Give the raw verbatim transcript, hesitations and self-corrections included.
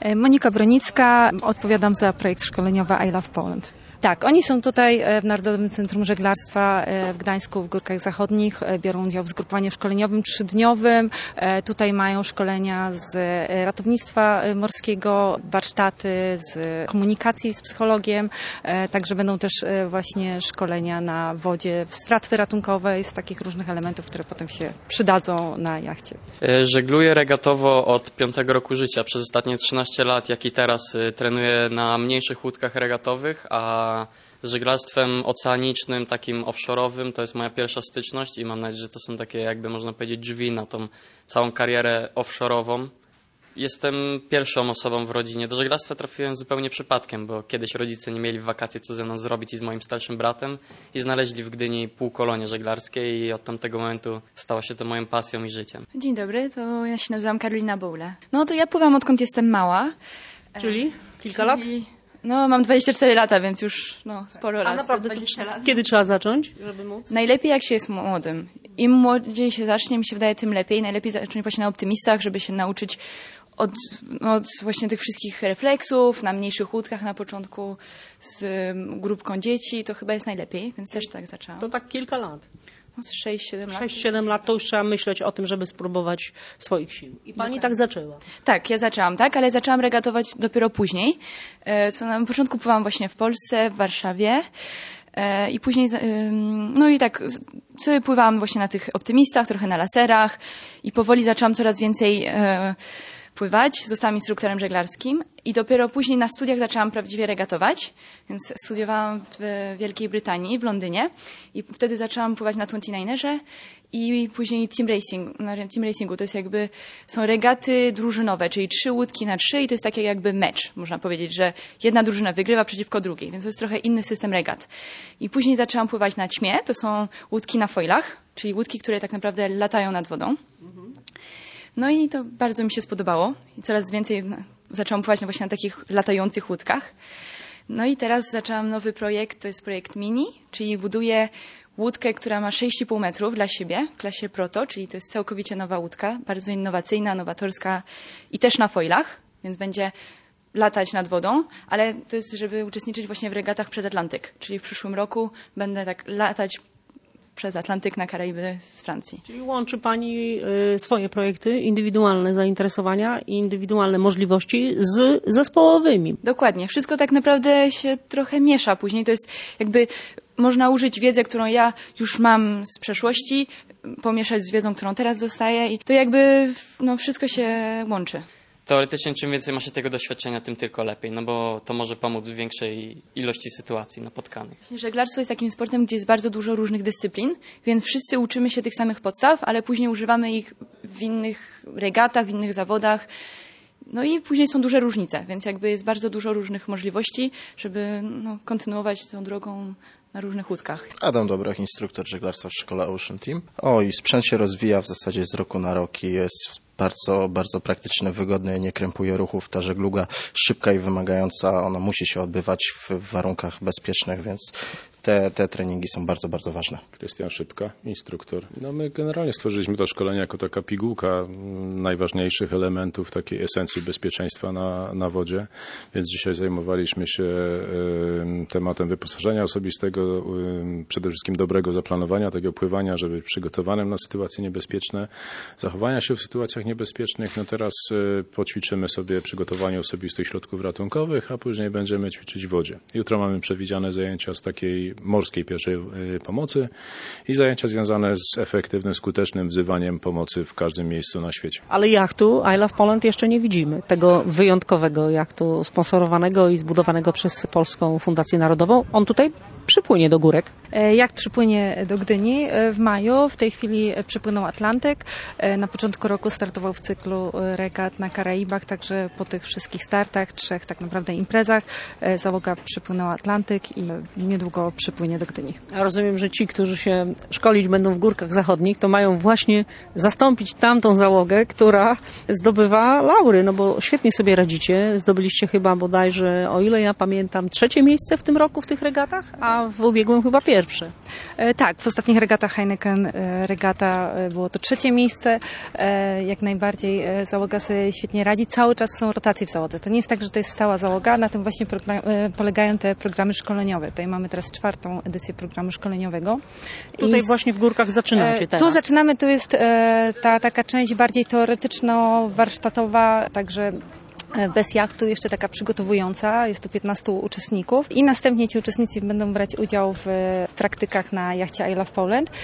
Monika Bronicka, odpowiadam za projekt szkoleniowy I Love Poland. Tak, oni są tutaj w Narodowym Centrum Żeglarstwa w Gdańsku, w Górkach Zachodnich. Biorą udział w zgrupowaniu szkoleniowym trzydniowym. Tutaj mają szkolenia z ratownictwa morskiego, warsztaty z komunikacji z psychologiem. Także będą też właśnie szkolenia na wodzie, stratwy ratunkowej, z takich różnych elementów, które potem się przydadzą na jachcie. Żegluję regatowo od piątego roku życia. Przez ostatnie trzynaście lat, jak i teraz, trenuję na mniejszych łódkach regatowych, a z żeglarstwem oceanicznym, takim offshore'owym, to jest moja pierwsza styczność i mam nadzieję, że to są takie, jakby można powiedzieć, drzwi na tą całą karierę offshore'ową. Jestem pierwszą osobą w rodzinie. Do żeglarstwa trafiłem zupełnie przypadkiem, bo kiedyś rodzice nie mieli w wakacje co ze mną zrobić i z moim starszym bratem i znaleźli w Gdyni półkolonie żeglarskie i od tamtego momentu stało się to moją pasją i życiem. Dzień dobry, to ja się nazywam Karolina Boule. No to ja pływam odkąd jestem mała. Czyli? Kilka Czyli... lat? No, mam dwadzieścia cztery lata, więc już no, sporo lat. A naprawdę, dwadzieścia lat. Kiedy trzeba zacząć, żeby móc? Najlepiej jak się jest młodym. Im młodziej się zacznie, mi się wydaje, tym lepiej. Najlepiej zacząć właśnie na optymistach, żeby się nauczyć od, od właśnie tych wszystkich refleksów, na mniejszych łódkach na początku z grupką dzieci. To chyba jest najlepiej, więc też tak zaczęłam. To tak kilka lat. sześć siedem lat. sześć siedem lat to już trzeba myśleć o tym, żeby spróbować swoich sił. I pani Dokładnie. tak zaczęła. Tak, ja zaczęłam, tak, ale zaczęłam regatować dopiero później. Co na początku pływałam właśnie w Polsce, w Warszawie. I później, no i tak sobie pływałam właśnie na tych optymistach, trochę na laserach i powoli zaczęłam coraz więcej pływać. Zostałam instruktorem żeglarskim i dopiero później na studiach zaczęłam prawdziwie regatować, więc studiowałam w Wielkiej Brytanii, w Londynie i wtedy zaczęłam pływać na dwudziestodziesięciu i później team racing, na team racingu to jest jakby, są regaty drużynowe, czyli trzy łódki na trzy i to jest taki jakby mecz, można powiedzieć, że jedna drużyna wygrywa przeciwko drugiej, więc to jest trochę inny system regat. I później zaczęłam pływać na ćmie, to są łódki na foilach, czyli łódki, które tak naprawdę latają nad wodą. No i to bardzo mi się spodobało i coraz więcej zaczęłam pływać właśnie na takich latających łódkach. No i teraz zaczęłam nowy projekt, to jest projekt Mini, czyli buduję łódkę, która ma sześć i pół metrów dla siebie w klasie Proto, czyli to jest całkowicie nowa łódka, bardzo innowacyjna, nowatorska i też na foilach, więc będzie latać nad wodą, ale to jest, żeby uczestniczyć właśnie w regatach przez Atlantyk, czyli w przyszłym roku będę tak latać przez Atlantyk na Karaiby z Francji. Czyli łączy pani y, swoje projekty, indywidualne zainteresowania i indywidualne możliwości z zespołowymi. Dokładnie. Wszystko tak naprawdę się trochę miesza później. To jest jakby można użyć wiedzę, którą ja już mam z przeszłości, pomieszać z wiedzą, którą teraz dostaję i to jakby no, wszystko się łączy. Teoretycznie czym więcej ma się tego doświadczenia, tym tylko lepiej, no bo to może pomóc w większej ilości sytuacji napotkanych. Żeglarstwo jest takim sportem, gdzie jest bardzo dużo różnych dyscyplin, więc wszyscy uczymy się tych samych podstaw, ale później używamy ich w innych regatach, w innych zawodach. No i później są duże różnice, więc jakby jest bardzo dużo różnych możliwości, żeby no, kontynuować tą drogą na różnych łódkach. Adam Dobroch, instruktor żeglarstwa w szkole Ocean Team. O, i sprzęt się rozwija w zasadzie z roku na rok i jest bardzo, bardzo praktyczne, wygodne, nie krępuje ruchów. Ta żegluga szybka i wymagająca, ona musi się odbywać w warunkach bezpiecznych, więc te, te treningi są bardzo, bardzo ważne. Krystian Szybka, instruktor. No my generalnie stworzyliśmy to szkolenie jako taka pigułka najważniejszych elementów takiej esencji bezpieczeństwa na, na wodzie, więc dzisiaj zajmowaliśmy się y, tematem wyposażenia osobistego, y, przede wszystkim dobrego zaplanowania tego pływania, żeby być przygotowanym na sytuacje niebezpieczne, zachowania się w sytuacjach niebezpiecznych. No teraz y, poćwiczymy sobie przygotowanie osobistych środków ratunkowych, a później będziemy ćwiczyć w wodzie. Jutro mamy przewidziane zajęcia z takiej morskiej pierwszej pomocy i zajęcia związane z efektywnym, skutecznym wzywaniem pomocy w każdym miejscu na świecie. Ale jachtu I Love Poland jeszcze nie widzimy. Tego wyjątkowego jachtu sponsorowanego i zbudowanego przez Polską Fundację Narodową. On tutaj przypłynie do Górek. Jacht przypłynie do Gdyni w maju. W tej chwili przypłynął Atlantyk. Na początku roku startował w cyklu regat na Karaibach, także po tych wszystkich startach, trzech tak naprawdę imprezach, załoga przypłynęła Atlantyk i niedługo przypłynie do Gdyni. Ja rozumiem, że ci, którzy się szkolić będą w Górkach Zachodnich, to mają właśnie zastąpić tamtą załogę, która zdobywa laury, no bo świetnie sobie radzicie. Zdobyliście chyba bodajże, o ile ja pamiętam, trzecie miejsce w tym roku w tych regatach, a a w ubiegłym chyba pierwszy. E, Tak, w ostatnich regatach Heineken e, regata e, było to trzecie miejsce. E, Jak najbardziej e, załoga sobie świetnie radzi. Cały czas są rotacje w załodze. To nie jest tak, że to jest stała załoga, na tym właśnie program, e, polegają te programy szkoleniowe. Tutaj mamy teraz czwartą edycję programu szkoleniowego. Tutaj I z- właśnie w Górkach zaczynacie E, teraz. Tu zaczynamy, tu jest e, ta taka część bardziej teoretyczno-warsztatowa, także e, bez jachtu, jeszcze taka przygotowująca. Jest tu piętnastu uczestników i następnie ci uczestnicy będą brać udział w e, praktykach na jachcie I Love Poland.